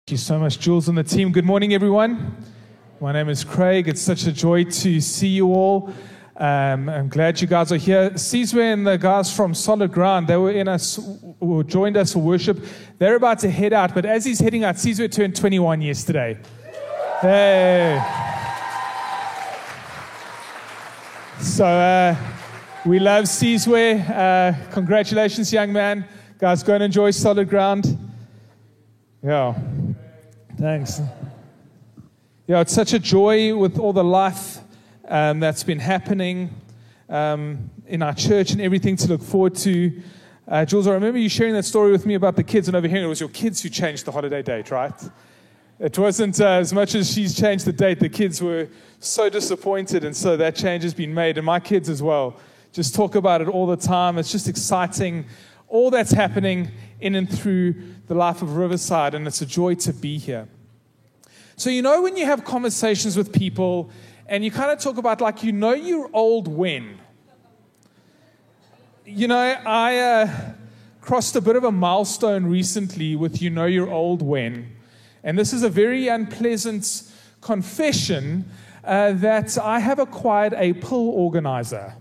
Thank you so much, Jules and the team. Good morning, everyone. My name is Craig. It's such a joy to see you all. I'm glad you guys are here. Sizwe and the guys from Solid Ground, they joined us for worship. They're about to head out, but as he's heading out, Sizwe turned 21 yesterday. Hey. So we love Sizwe. Congratulations, young man. Guys, go and enjoy Solid Ground. Yeah. Thanks. Yeah, it's such a joy with all the life that's been happening in our church and everything to look forward to. Jules, I remember you sharing that story with me about the kids and overhearing it was your kids who changed the holiday date, right? It wasn't as much as she's changed the date. The kids were so disappointed, and so that change has been made. And my kids as well just talk about it all the time. It's just exciting, all that's happening in and through the life of Riverside, and it's a joy to be here. So when you have conversations with people and you kind of talk about you're old when? I crossed a bit of a milestone recently with you're old when. And this is a very unpleasant confession that I have acquired a pill organizer.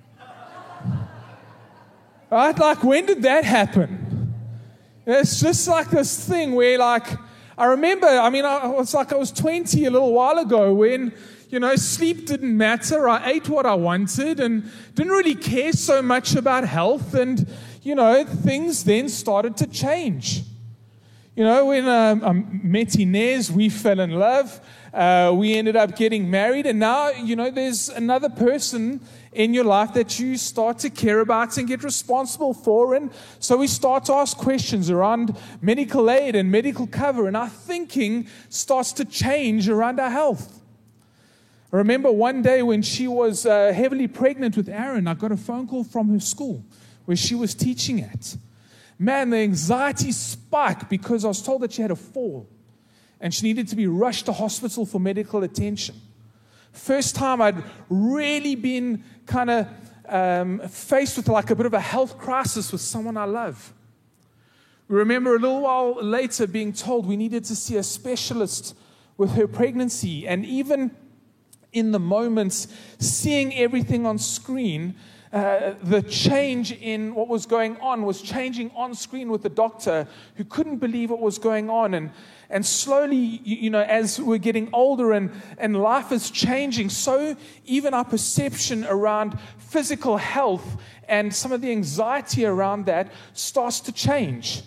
Right? When did that happen? It's just like this thing where I remember, I was 20 a little while ago when, sleep didn't matter. I ate what I wanted and didn't really care so much about health. And, things then started to change. When I met Inez, we fell in love. We ended up getting married. And now, there's another person in your life that you start to care about and get responsible for. And so we start to ask questions around medical aid and medical cover. And our thinking starts to change around our health. I remember one day when she was heavily pregnant with Aaron, I got a phone call from her school where she was teaching at. Man, the anxiety spiked because I was told that she had a fall and she needed to be rushed to hospital for medical attention. First time I'd really been kind of faced with a bit of a health crisis with someone I love. We remember a little while later being told we needed to see a specialist with her pregnancy, and even in the moments seeing everything on screen, the change in what was going on was changing on screen with the doctor who couldn't believe what was going on. And slowly, as we're getting older and life is changing, so even our perception around physical health and some of the anxiety around that starts to change.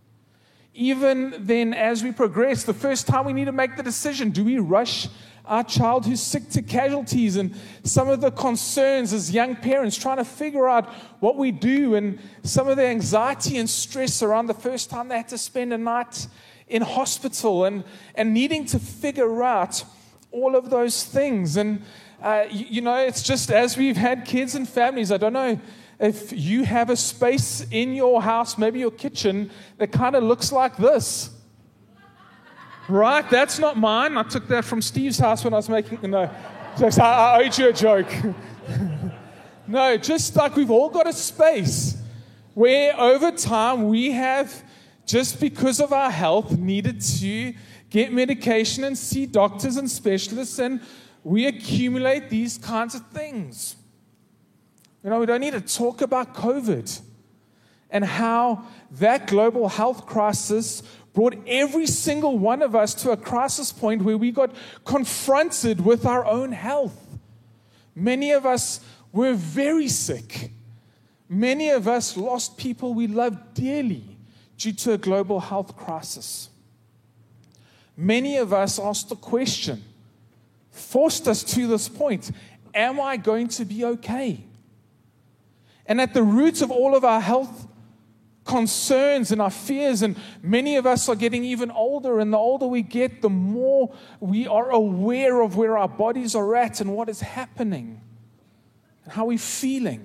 Even then, as we progress, the first time we need to make the decision, do we rush our child who's sick to casualties, and some of the concerns as young parents trying to figure out what we do, and some of the anxiety and stress around the first time they had to spend a night in hospital and needing to figure out all of those things. And, it's just as we've had kids and families, I don't know if you have a space in your house, maybe your kitchen, that kind of looks like this. Right? That's not mine. I took that from Steve's house when I was making... No, I owed you a joke. No, just like we've all got a space where over time we have, just because of our health, needed to get medication and see doctors and specialists, and we accumulate these kinds of things. We don't need to talk about COVID and how that global health crisis brought every single one of us to a crisis point where we got confronted with our own health. Many of us were very sick. Many of us lost people we loved dearly due to a global health crisis. Many of us asked the question, forced us to this point, am I going to be okay? And at the roots of all of our health concerns and our fears, and many of us are getting even older, and the older we get, the more we are aware of where our bodies are at and what is happening and how we're feeling.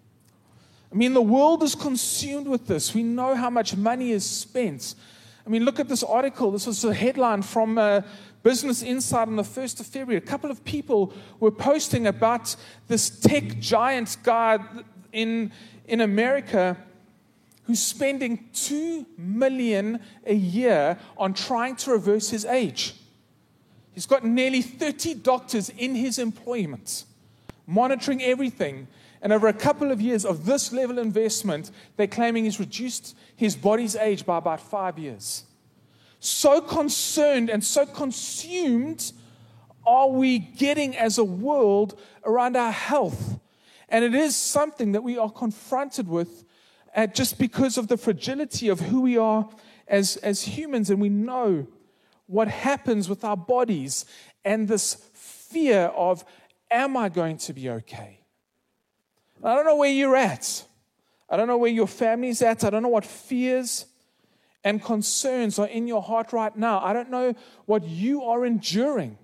The world is consumed with this. We know how much money is spent. Look at this article. This was a headline from Business Insider on the 1st of February. A couple of people were posting about this tech giant guy in America who's spending $2 million a year on trying to reverse his age. He's got nearly 30 doctors in his employment, monitoring everything. And over a couple of years of this level of investment, they're claiming he's reduced his body's age by about 5 years. So concerned and so consumed are we getting as a world around our health. And it is something that we are confronted with just because of the fragility of who we are as humans. And we know what happens with our bodies and this fear of, am I going to be okay? I don't know where you're at. I don't know where your family's at. I don't know what fears and concerns are in your heart right now. I don't know what you are enduring.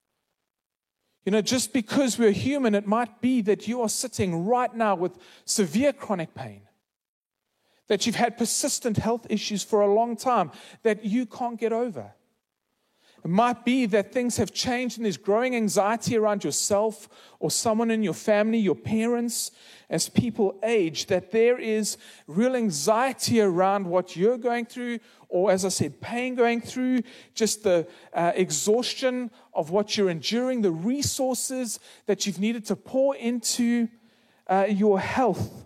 Just because we're human, it might be that you are sitting right now with severe chronic pain, that you've had persistent health issues for a long time that you can't get over. It might be that things have changed and there's growing anxiety around yourself or someone in your family, your parents, as people age, that there is real anxiety around what you're going through, or as I said, pain going through, just the exhaustion of what you're enduring, the resources that you've needed to pour into your health.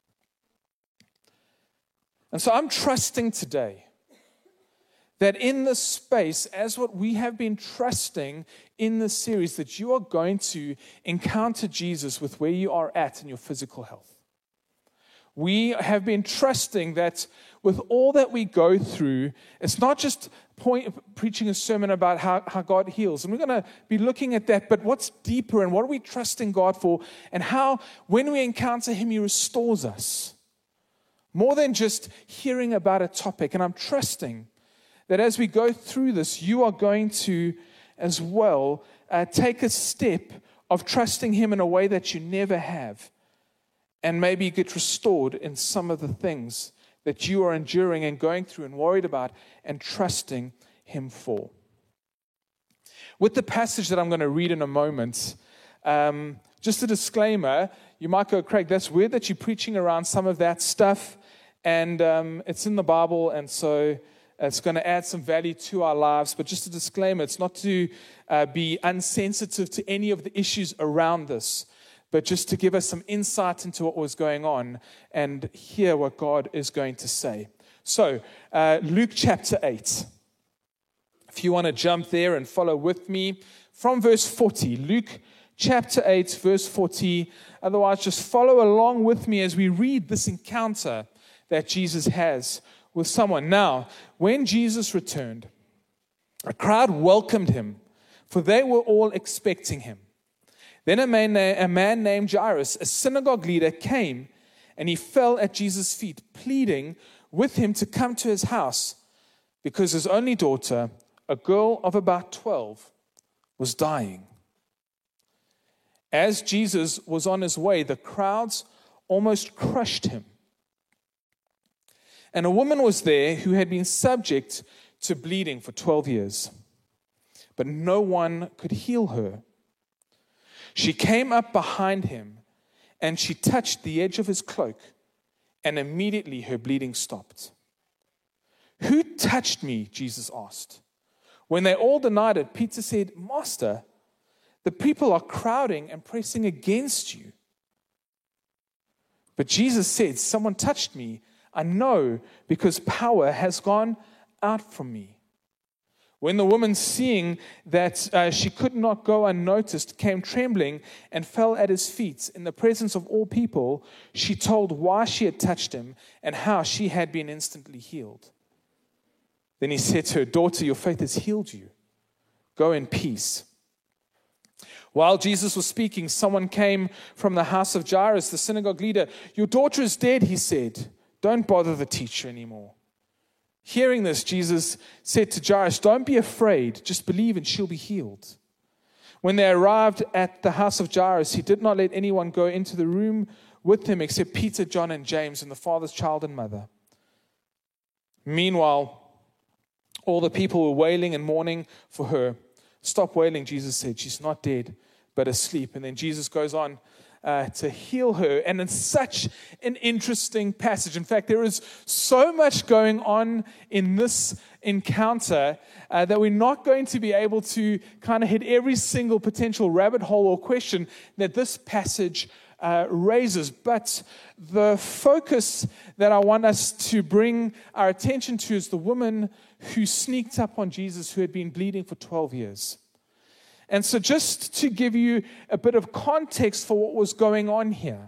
And so I'm trusting today that in this space, as what we have been trusting in this series, that you are going to encounter Jesus with where you are at in your physical health. We have been trusting that with all that we go through, it's not just preaching a sermon about how God heals. And we're going to be looking at that, but what's deeper and what are we trusting God for, and how when we encounter Him, He restores us. More than just hearing about a topic. And I'm trusting that as we go through this, you are going to, as well, take a step of trusting Him in a way that you never have, and maybe get restored in some of the things that you are enduring and going through and worried about and trusting Him for. With the passage that I'm going to read in a moment, just a disclaimer, you might go, Craig, that's weird that you're preaching around some of that stuff, and it's in the Bible, and so it's going to add some value to our lives, but just a disclaimer, it's not to be insensitive to any of the issues around this, but just to give us some insight into what was going on and hear what God is going to say. So, Luke chapter 8. If you want to jump there and follow with me from verse 40, Luke chapter 8, verse 40. Otherwise, just follow along with me as we read this encounter that Jesus has with someone. Now, when Jesus returned, a crowd welcomed him, for they were all expecting him. Then a man named Jairus, a synagogue leader, came, and he fell at Jesus' feet, pleading with him to come to his house, because his only daughter, a girl of about 12, was dying. As Jesus was on his way, the crowds almost crushed him. And a woman was there who had been subject to bleeding for 12 years, but no one could heal her. She came up behind him, and she touched the edge of his cloak, and immediately her bleeding stopped. "Who touched me?" Jesus asked. When they all denied it, Peter said, "Master, the people are crowding and pressing against you." But Jesus said, "Someone touched me. I know, because power has gone out from me." When the woman, seeing that she could not go unnoticed, came trembling and fell at his feet in the presence of all people, she told why she had touched him and how she had been instantly healed. Then he said to her, "Daughter, your faith has healed you. Go in peace." While Jesus was speaking, someone came from the house of Jairus, the synagogue leader. "Your daughter is dead," he said. "Don't bother the teacher anymore." Hearing this, Jesus said to Jairus, "Don't be afraid, just believe and she'll be healed." When they arrived at the house of Jairus, he did not let anyone go into the room with him except Peter, John, and James, and the father's child and mother. Meanwhile, all the people were wailing and mourning for her. "Stop wailing," Jesus said. "She's not dead, but asleep." And then Jesus goes on to heal her. And it's such an interesting passage. In fact, there is so much going on in this encounter that we're not going to be able to kind of hit every single potential rabbit hole or question that this passage raises. But the focus that I want us to bring our attention to is the woman who sneaked up on Jesus, who had been bleeding for 12 years. And so just to give you a bit of context for what was going on here.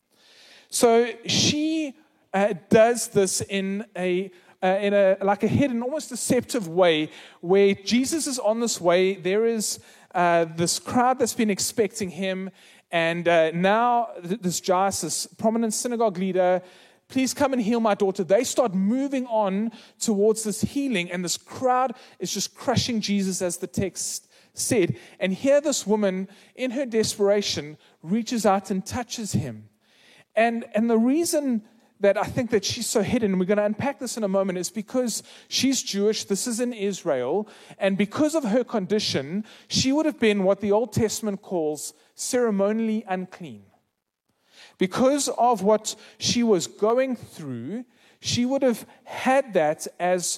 So she does this in a hidden, almost deceptive way, where Jesus is on this way. There is this crowd that's been expecting him, and now this Jairus, this prominent synagogue leader, please come and heal my daughter. They start moving on towards this healing, and this crowd is just crushing Jesus, as the text said. And here this woman, in her desperation, reaches out and touches him. And the reason that I think that she's so hidden, and we're going to unpack this in a moment, is because she's Jewish. This is in Israel. And because of her condition, she would have been what the Old Testament calls ceremonially unclean. Because of what she was going through, she would have had that as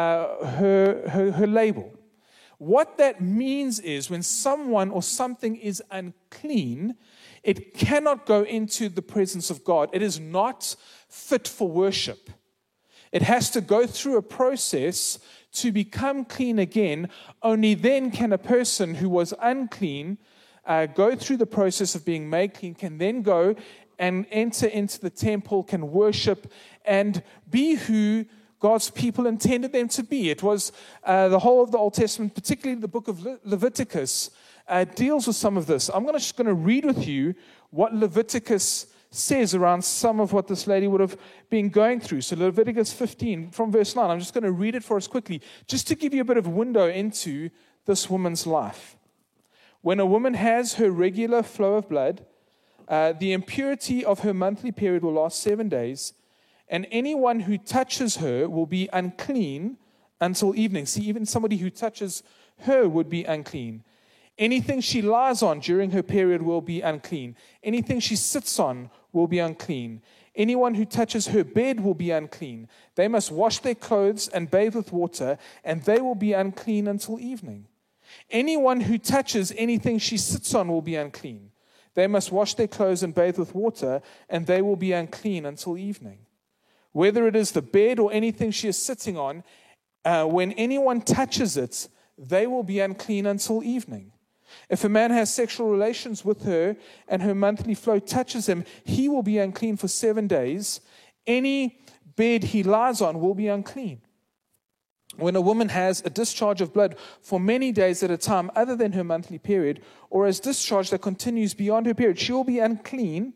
her label. What that means is when someone or something is unclean, it cannot go into the presence of God. It is not fit for worship. It has to go through a process to become clean again. Only then can a person who was unclean go through the process of being made clean, can then go and enter into the temple, can worship, and be who God's people intended them to be. It was the whole of the Old Testament, particularly the book of Leviticus, deals with some of this. I'm just going to read with you what Leviticus says around some of what this lady would have been going through. So Leviticus 15 from verse 9, I'm just going to read it for us quickly, just to give you a bit of a window into this woman's life. When a woman has her regular flow of blood, the impurity of her monthly period will last 7 days, and anyone who touches her will be unclean until evening. See, even somebody who touches her would be unclean. Anything she lies on during her period will be unclean. Anything she sits on will be unclean. Anyone who touches her bed will be unclean. They must wash their clothes and bathe with water, and they will be unclean until evening. Anyone who touches anything she sits on will be unclean. They must wash their clothes and bathe with water, and they will be unclean until evening. Whether it is the bed or anything she is sitting on, when anyone touches it, they will be unclean until evening. If a man has sexual relations with her and her monthly flow touches him, he will be unclean for 7 days. Any bed he lies on will be unclean. When a woman has a discharge of blood for many days at a time other than her monthly period, or as discharge that continues beyond her period, she will be unclean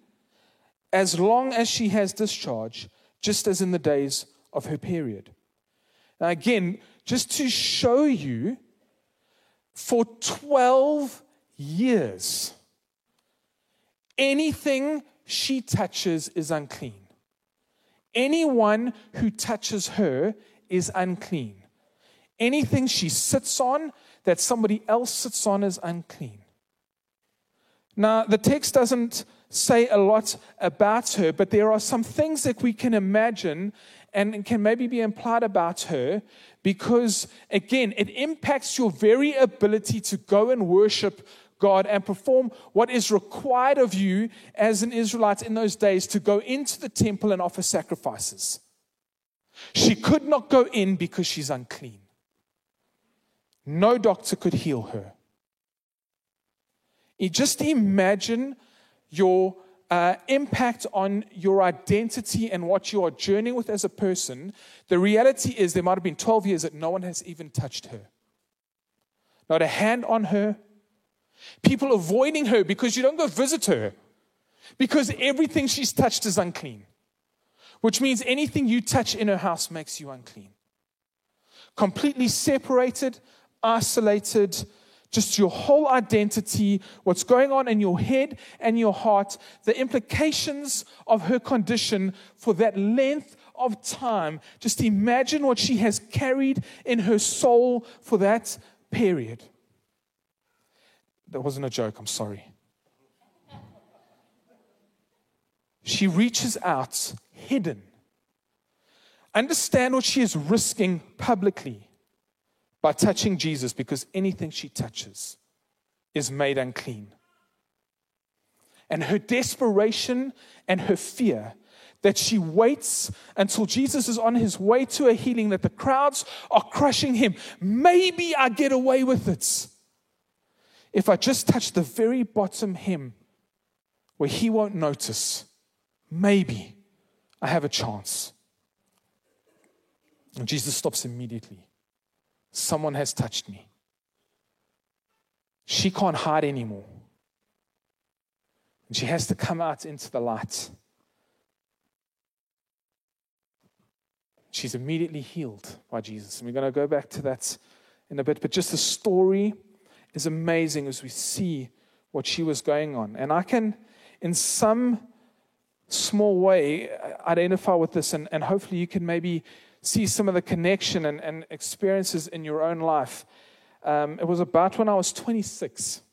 as long as she has discharge, just as in the days of her period. Now again, just to show you, for 12 years, anything she touches is unclean. Anyone who touches her is unclean. Anything she sits on that somebody else sits on is unclean. Now, the text doesn't say a lot about her, but there are some things that we can imagine and can maybe be implied about her, because, again, it impacts your very ability to go and worship God and perform what is required of you as an Israelite in those days, to go into the temple and offer sacrifices. She could not go in because she's unclean. No doctor could heal her. You just imagine your impact on your identity and what you are journeying with as a person. The reality is there might have been 12 years that no one has even touched her. Not a hand on her. People avoiding her because you don't go visit her, because everything she's touched is unclean, which means anything you touch in her house makes you unclean. Completely separated, isolated, just your whole identity, what's going on in your head and your heart, the implications of her condition for that length of time. Just imagine what she has carried in her soul for that period. That wasn't a joke, I'm sorry. She reaches out hidden. Understand what she is risking publicly by touching Jesus, because anything she touches is made unclean. And her desperation and her fear that she waits until Jesus is on his way to a healing, that the crowds are crushing him. Maybe I get away with it if I just touch the very bottom hem where he won't notice. Maybe I have a chance. And Jesus stops immediately. Someone has touched me. She can't hide anymore. And she has to come out into the light. She's immediately healed by Jesus. And we're going to go back to that in a bit. But just the story is amazing as we see what she was going on. And I can, in some small way, identify with this. And hopefully you can maybe see some of the connection and experiences in your own life. It was about when I was 26.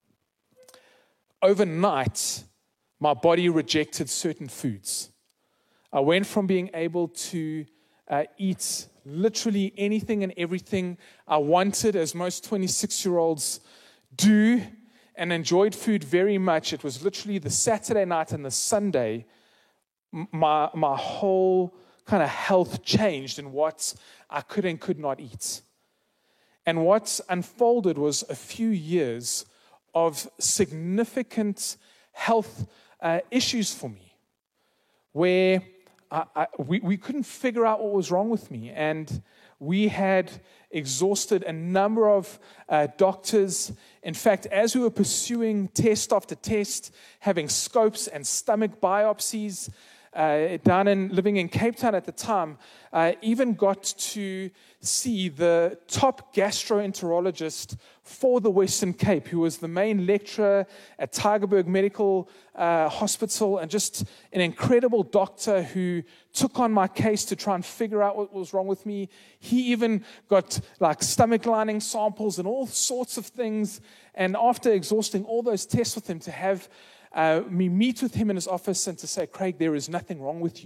Overnight, my body rejected certain foods. I went from being able to eat literally anything and everything I wanted, as most 26-year-olds do, and enjoyed food very much. It was literally the Saturday night and the Sunday, my whole kind of health changed in what I could and could not eat. And what unfolded was a few years of significant health issues for me, where we couldn't figure out what was wrong with me. And we had exhausted a number of doctors. In fact, as we were pursuing test after test, having scopes and stomach biopsies, living in Cape Town at the time, even got to see the top gastroenterologist for the Western Cape, who was the main lecturer at Tygerberg Medical Hospital, and just an incredible doctor who took on my case to try and figure out what was wrong with me. He even got like stomach lining samples and all sorts of things. And after exhausting all those tests with him, to have me meet with him in his office and to say, Craig, there is nothing wrong with you.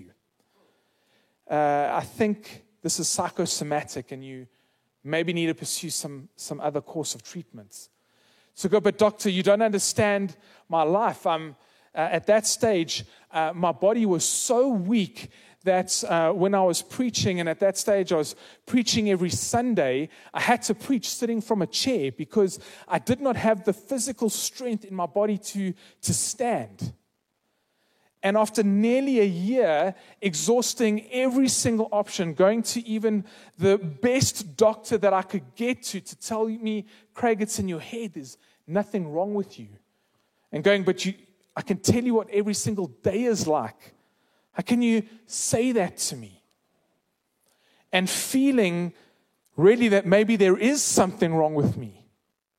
I think this is psychosomatic and you maybe need to pursue some other course of treatments. So go, but doctor, you don't understand my life. At that stage, my body was so weak that when I was preaching, and at that stage I was preaching every Sunday, I had to preach sitting from a chair because I did not have the physical strength in my body to stand. And after nearly a year, exhausting every single option, going to even the best doctor that I could get to tell me, Craig, it's in your head, there's nothing wrong with you. And going, but I can tell you what every single day is like. How can you say that to me? And feeling really that maybe there is something wrong with me.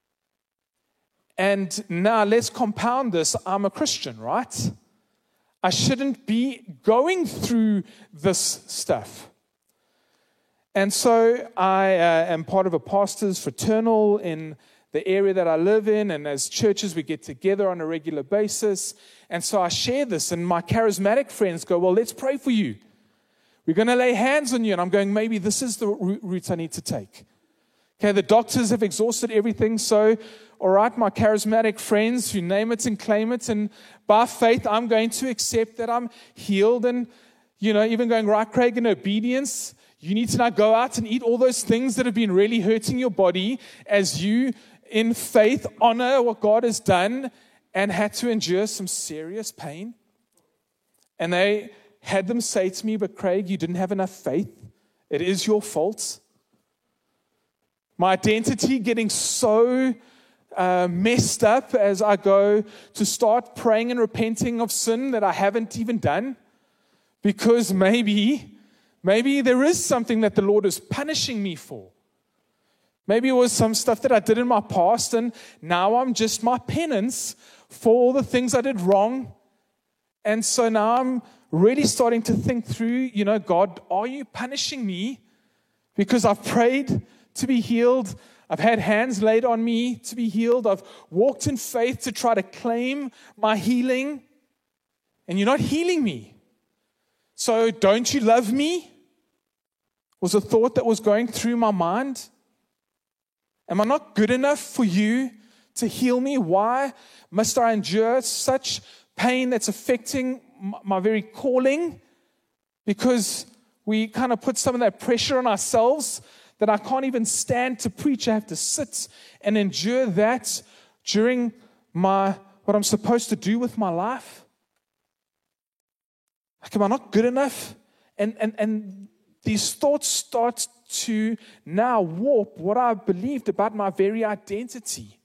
And now let's compound this. I'm a Christian, right? I shouldn't be going through this stuff. And so I am part of a pastor's fraternal in the area that I live in, and as churches we get together on a regular basis. And so I share this, and my charismatic friends go, well, let's pray for you. We're going to lay hands on you. And I'm going, maybe this is the route I need to take. Okay, the doctors have exhausted everything, so all right, my charismatic friends who name it and claim it, and by faith I'm going to accept that I'm healed. And even going, right, Craig, in obedience, you need to now go out and eat all those things that have been really hurting your body as you, in faith, honor what God has done and had to endure some serious pain. And they had them say to me, but Craig, you didn't have enough faith. It is your fault. My identity getting so messed up as I go to start praying and repenting of sin that I haven't even done. Because maybe there is something that the Lord is punishing me for. Maybe it was some stuff that I did in my past, and now I'm just my penance for all the things I did wrong. And so now I'm really starting to think through, God, are you punishing me because I've prayed to be healed? I've had hands laid on me to be healed. I've walked in faith to try to claim my healing. and you're not healing me. So don't you love me? Was a thought that was going through my mind. Am I not good enough for you to heal me? Why must I endure such pain that's affecting my very calling? Because we kind of put some of that pressure on ourselves that I can't even stand to preach. I have to sit and endure that during what I'm supposed to do with my life. Like, am I not good enough? And these thoughts start to now warp what I believed about my very identity.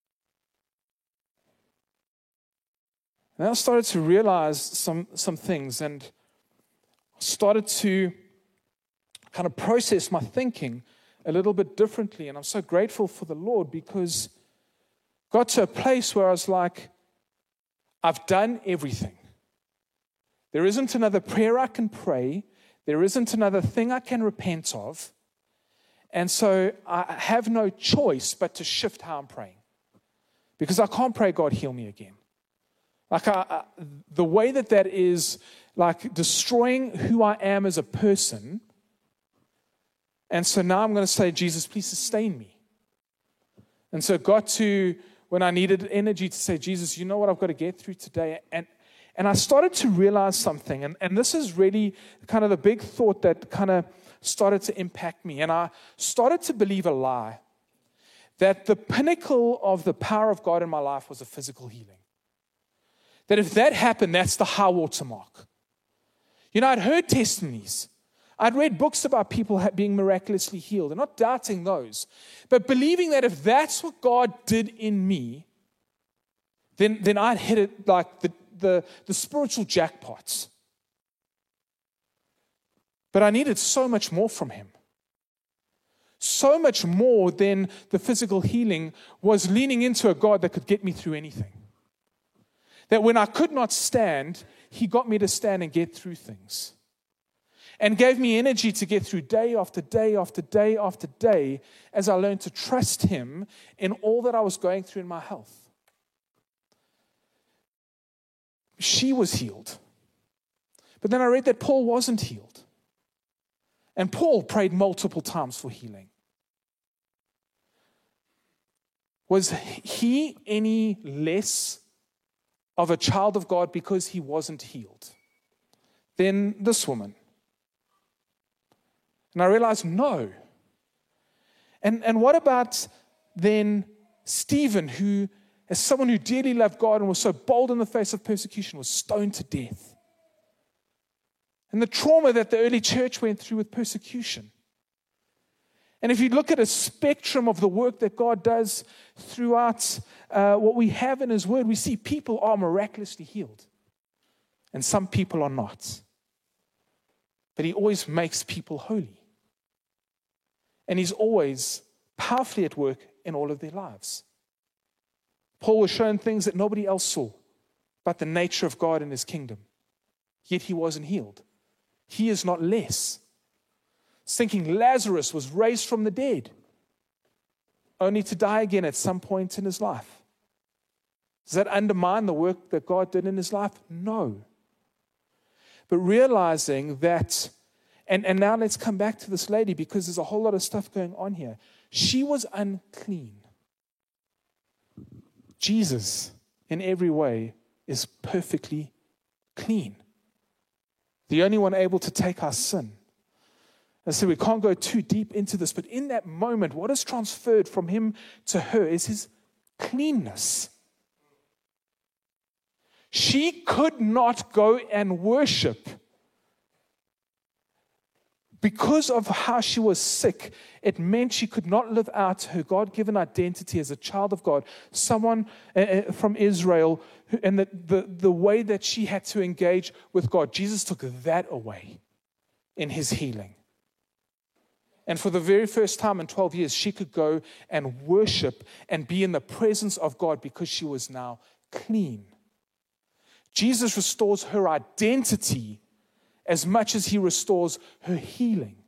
And I started to realize some things, and started to kind of process my thinking a little bit differently. And I'm so grateful for the Lord, because I got to a place where I was like, I've done everything. There isn't another prayer I can pray. There isn't another thing I can repent of. And so I have no choice but to shift how I'm praying. Because I can't pray, God, heal me again. Like the way that is like destroying who I am as a person. And so now I'm going to say, Jesus, please sustain me. And so it got to when I needed energy to say, Jesus, you know what I've got to get through today. And I started to realize something. And this is really kind of the big thought that kind of started to impact me. And I started to believe a lie, that the pinnacle of the power of God in my life was a physical healing. That if that happened, that's the high water mark. You know, I'd heard testimonies. I'd read books about people being miraculously healed, and not doubting those, but believing that if that's what God did in me, then I'd hit it like the spiritual jackpots. But I needed so much more from Him. So much more than the physical healing was leaning into a God that could get me through anything. That when I could not stand, He got me to stand and get through things. And gave me energy to get through day after day after day after day as I learned to trust Him in all that I was going through in my health. She was healed. But then I read that Paul wasn't healed. And Paul prayed multiple times for healing. Was he any less of a child of God because he wasn't healed than this woman? And I realized, no. And what about then Stephen, who, as someone who dearly loved God and was so bold in the face of persecution, was stoned to death? And the trauma that the early church went through with persecution. And if you look at a spectrum of the work that God does throughout what we have in His Word, we see people are miraculously healed. And some people are not. But He always makes people holy. And He's always powerfully at work in all of their lives. Paul was shown things that nobody else saw about the nature of God and His kingdom. Yet he wasn't healed. He is not less. Thinking Lazarus was raised from the dead, only to die again at some point in his life. Does that undermine the work that God did in his life? No. But realizing that, and now let's come back to this lady, because there's a whole lot of stuff going on here. She was unclean. Jesus, in every way, is perfectly clean. The only one able to take our sin. And so we can't go too deep into this, but in that moment, what is transferred from Him to her is His cleanness. She could not go and worship because of how she was sick. It meant she could not live out her God-given identity as a child of God, someone from Israel, and the way that she had to engage with God. Jesus took that away in His healing. And for the very first time in 12 years, she could go and worship and be in the presence of God because she was now clean. Jesus restores her identity as much as He restores her healing.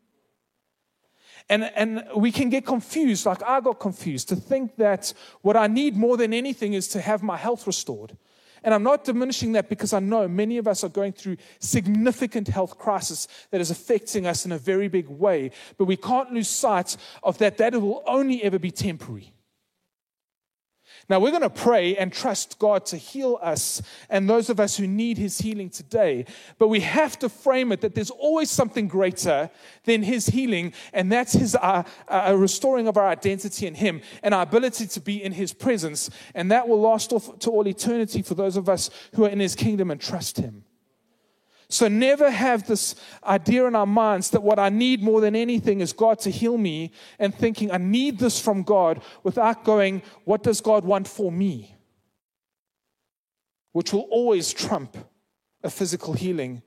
And we can get confused, like I got confused, to think that what I need more than anything is to have my health restored. And I'm not diminishing that because I know many of us are going through significant health crisis that is affecting us in a very big way. But we can't lose sight of that it will only ever be temporary. Now, we're going to pray and trust God to heal us and those of us who need His healing today. But we have to frame it that there's always something greater than His healing, and that's His restoring of our identity in Him and our ability to be in His presence. And that will last off to all eternity for those of us who are in His kingdom and trust Him. So never have this idea in our minds that what I need more than anything is God to heal me, and thinking I need this from God without going, what does God want for me? Which will always trump a physical healing.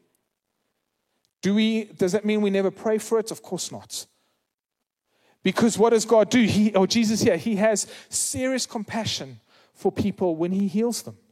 Does that mean we never pray for it? Of course not. Because what does God do? Jesus here, He has serious compassion for people when He heals them.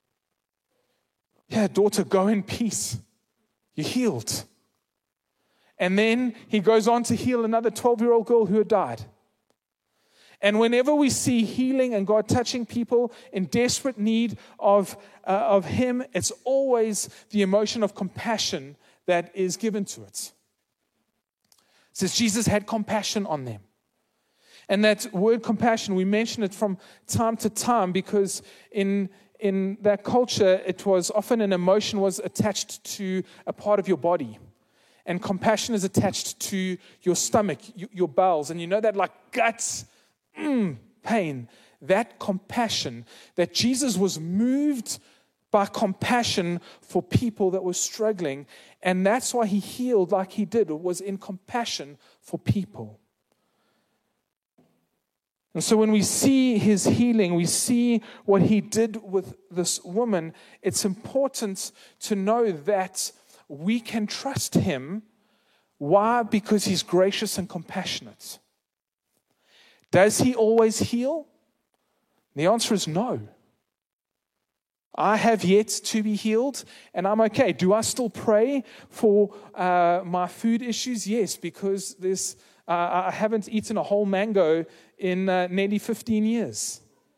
Yeah, daughter, go in peace. You're healed. And then He goes on to heal another 12-year-old girl who had died. And whenever we see healing and God touching people in desperate need of Him, it's always the emotion of compassion that is given to it. It says Jesus had compassion on them. And that word compassion, we mention it from time to time because in that culture, it was often an emotion was attached to a part of your body. And compassion is attached to your stomach, your bowels. And you know that like guts, pain. That compassion, that Jesus was moved by compassion for people that were struggling. And that's why He healed like He did. It was in compassion for people. And so when we see His healing, we see what He did with this woman, it's important to know that we can trust Him. Why? Because He's gracious and compassionate. Does He always heal? The answer is no. I have yet to be healed, and I'm okay. Do I still pray for my food issues? Yes, because I haven't eaten a whole mango in nearly 15 years.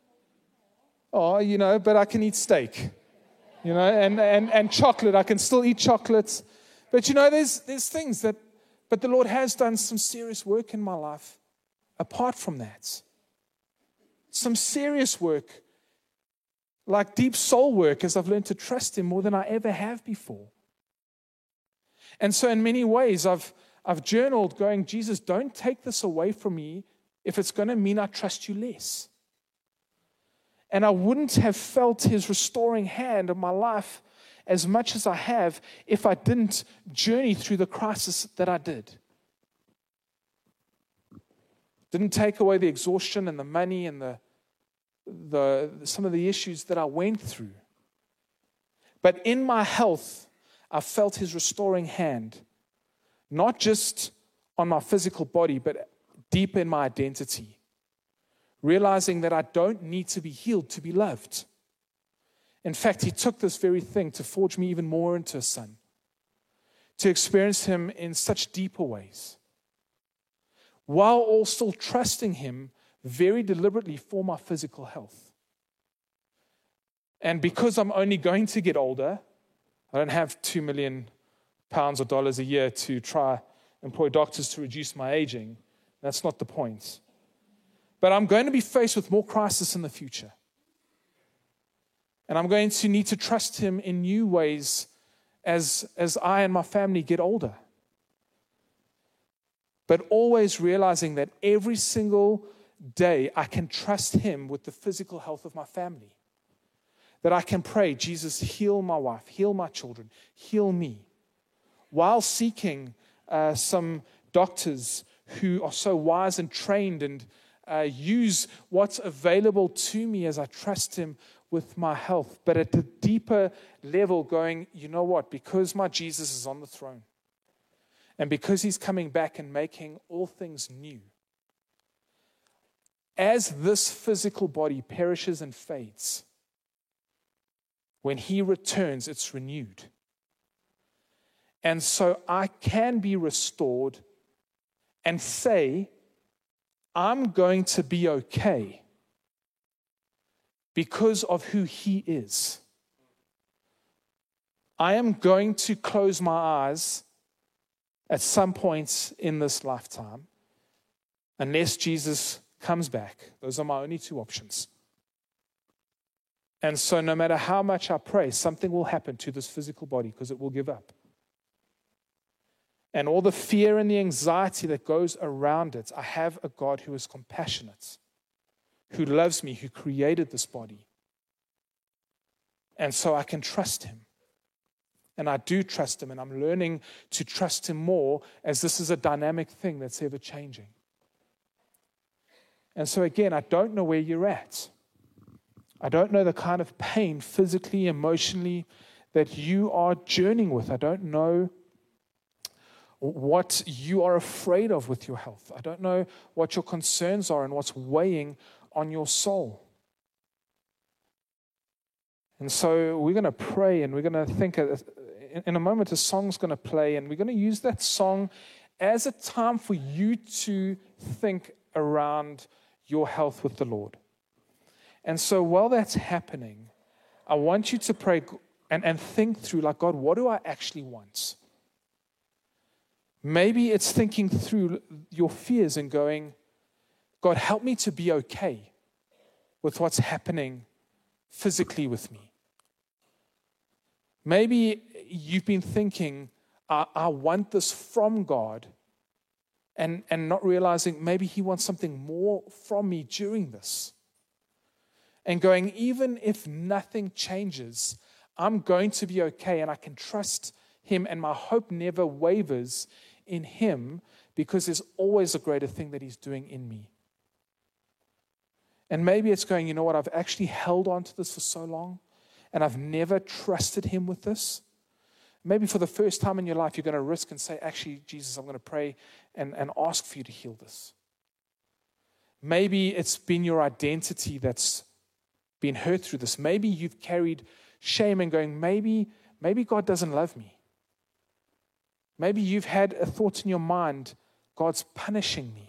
Oh, but I can eat steak, and chocolate. I can still eat chocolate. But, there's things but the Lord has done some serious work in my life apart from that. Some serious work, like deep soul work, as I've learned to trust Him more than I ever have before. And so in many ways, I've journaled going, Jesus, don't take this away from me if it's going to mean I trust You less. And I wouldn't have felt His restoring hand in my life as much as I have if I didn't journey through the crisis that I did. Didn't take away the exhaustion and the money and some of the issues that I went through. But in my health, I felt His restoring hand. Not just on my physical body, but deep in my identity. Realizing that I don't need to be healed to be loved. In fact, He took this very thing to forge me even more into a son. To experience Him in such deeper ways. While all still trusting Him very deliberately for my physical health. And because I'm only going to get older, I don't have £2 million or dollars a year to try employ doctors to reduce my aging. That's not the point. But I'm going to be faced with more crisis in the future. And I'm going to need to trust Him in new ways as I and my family get older. But always realizing that every single day I can trust Him with the physical health of my family. That I can pray, Jesus, heal my wife, heal my children, heal me. While seeking some doctors who are so wise and trained and use what's available to me as I trust Him with my health. But at the deeper level going, you know what? Because my Jesus is on the throne. And because He's coming back and making all things new. As this physical body perishes and fades, when He returns, it's renewed. And so I can be restored and say, I'm going to be okay because of who He is. I am going to close my eyes at some point in this lifetime unless Jesus comes back. Those are my only two options. And so no matter how much I pray, something will happen to this physical body because it will give up. And all the fear and the anxiety that goes around it, I have a God who is compassionate, who loves me, who created this body. And so I can trust him. And I do trust him, and I'm learning to trust him more as this is a dynamic thing that's ever changing. And so again, I don't know where you're at. I don't know the kind of pain physically, emotionally that you are journeying with. I don't know what you are afraid of with your health. I don't know what your concerns are and what's weighing on your soul. And so we're going to pray, and we're going to think, in a moment a song's going to play, and we're going to use that song as a time for you to think around your health with the Lord. And so while that's happening, I want you to pray and think through, like, God, what do I actually want? Maybe it's thinking through your fears and going, God, help me to be okay with what's happening physically with me. Maybe you've been thinking, I want this from God, and not realizing maybe he wants something more from me during this. And going, even if nothing changes, I'm going to be okay, and I can trust him, and my hope never wavers in him because there's always a greater thing that he's doing in me. And maybe it's going, you know what, I've actually held on to this for so long, and I've never trusted him with this. Maybe for the first time in your life, you're going to risk and say, actually, Jesus, I'm going to pray and ask for you to heal this. Maybe it's been your identity that's been hurt through this. Maybe you've carried shame and going, maybe God doesn't love me. Maybe you've had a thought in your mind, God's punishing me.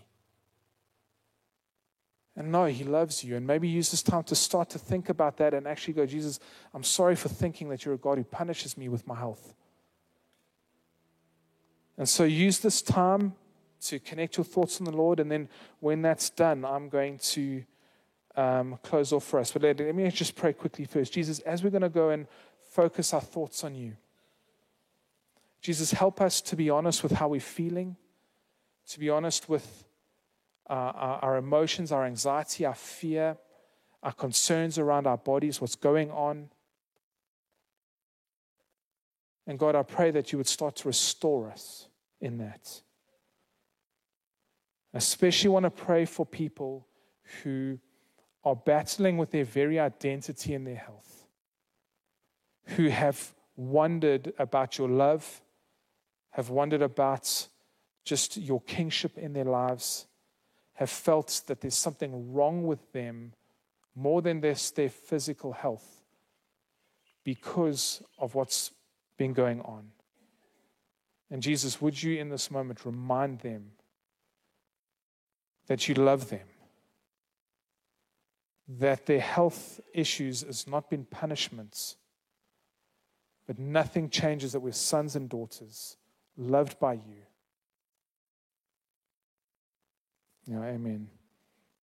And no, he loves you. And maybe use this time to start to think about that and actually go, Jesus, I'm sorry for thinking that you're a God who punishes me with my health. And so use this time to connect your thoughts on the Lord. And then when that's done, I'm going to close off for us. But let me just pray quickly first. Jesus, as we're going to go and focus our thoughts on you, Jesus, help us to be honest with how we're feeling, to be honest with our emotions, our anxiety, our fear, our concerns around our bodies, what's going on. And God, I pray that you would start to restore us in that. I especially want to pray for people who are battling with their very identity and their health, who have wondered about your love, have wondered about just your kingship in their lives, have felt that there's something wrong with them more than their physical health because of what's been going on. And Jesus, would you in this moment remind them that you love them, that their health issues has not been punishments, but nothing changes, that we're sons and daughters loved by you. Amen.